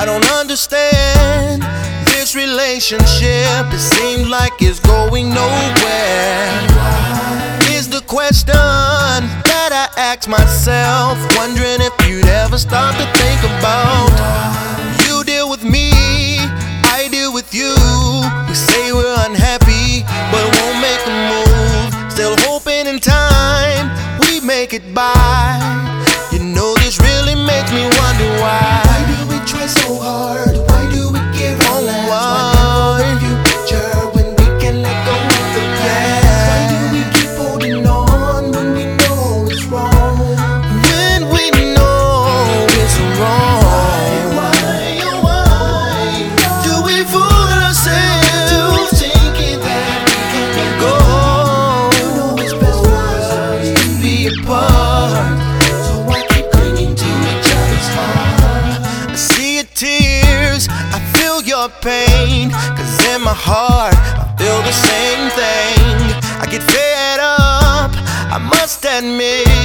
I don't understand this relationship. It seems like it's going nowhere. Is the question that I ask myself, wondering if you'd ever stop to think about. You deal with me, I deal with you. We say we're unhappy, but won't make a move. Still hoping in time we make it by. You know this really makes me wonder why. Why do we try so hard? Why do we give our last? Why never you picture when we can let go of the past? Why do we keep holding on when we know it's wrong? When we know it's wrong. Why do we fool ourselves thinking that we can let go? You know it's best for us to be apart. So I keep clinging to each other's heart. I see your tears, I feel your pain. Cause in my heart, I feel the same thing. I get fed up, I must admit.